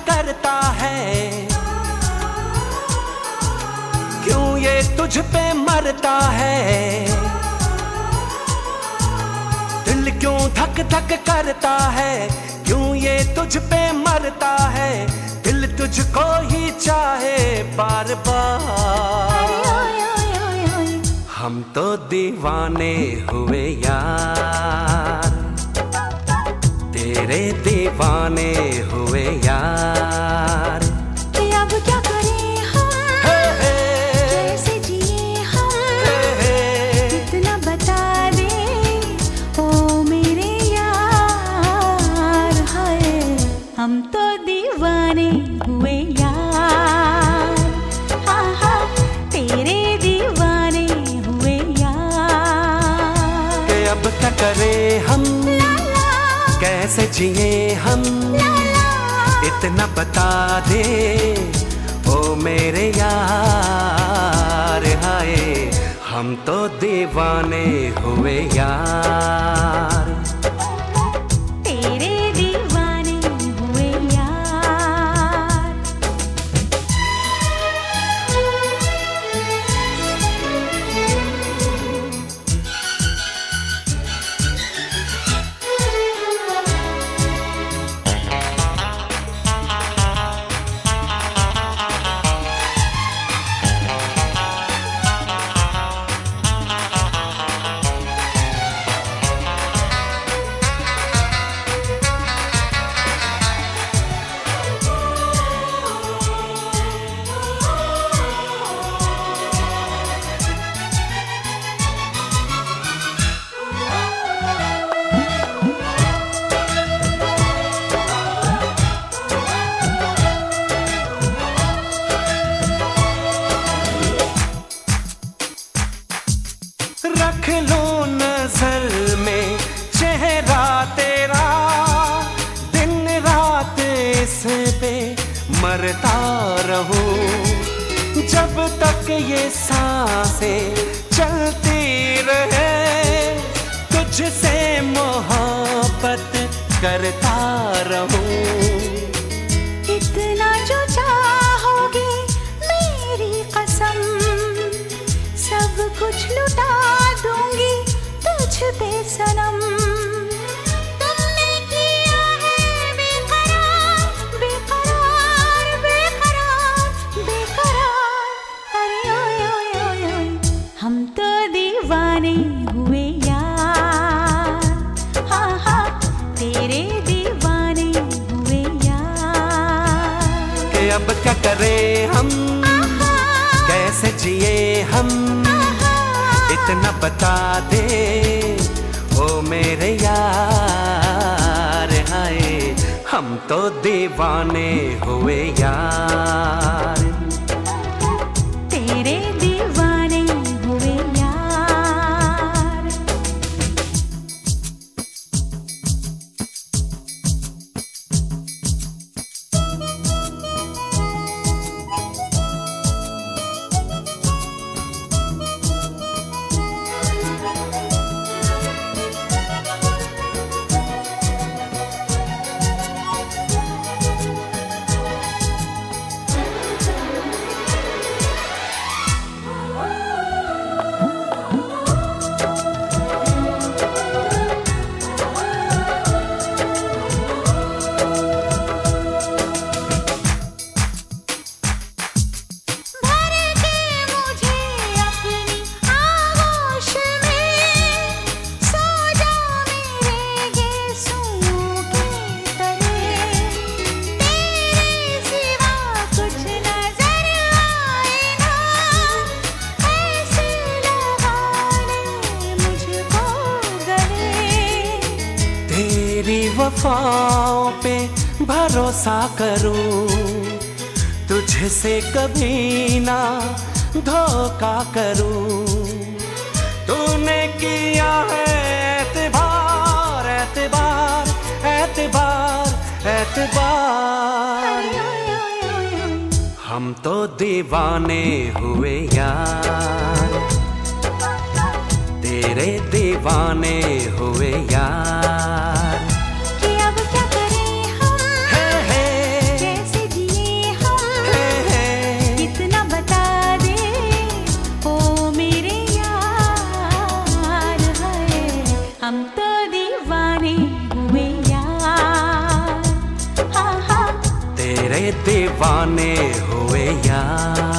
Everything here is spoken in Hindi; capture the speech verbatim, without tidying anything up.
करता है, क्यों ये तुझ पे मरता है, दिल क्यों धक धक करता है, क्यों ये तुझ पे मरता है, दिल तुझको ही चाहे बार बार। हम तो दीवाने हुए यार, तेरे दीवाने हुए यार। अब क्या करें हम, हे हे, कैसे जिए हम, हे हे, इतना बता दे ओ मेरे यार। हाय हम तो दीवाने हुए यार, हाँ हाँ तेरे दीवाने हुए यार। कि अब क्या करें हम, कैसे जिए हम, इतना बता दे ओ मेरे यार। हाय हम तो दीवाने हुए यार, तेरे दीवाने हुए यार। रख लो नजर में चेहरा तेरा, दिन रात इस पे मरता रहूं, जब तक ये सांसें चलती रहे, तुझसे मोहब्बत करता रहूं। इतना जो चाहोगे मेरी कसम, सब कुछ लुटा दूंगी तुझ पे सनम। तुमने किया है बेकरार बेकरार बेकरार बेकरार। अरे ओए ओए ओए ओए हम तो दीवाने हुए यार, हाँ हाँ तेरे दीवाने हुए यार। कि अब क्या करें हम, कैसे जिए हम, इतना बता दे ओ मेरे यार। हाय हम तो दीवाने हुए यार, तेरे दीवाने हुए यार। वफाओं पे भरोसा करूं, तुझसे कभी ना धोखा करूं। तूने किया है एतबार एतबार एतबार एतबार। हम तो दीवाने हुए यार, तेरे दीवाने हुए यार। कि अब क्या करें हम, हे हे कैसे दीवाने हुए यार।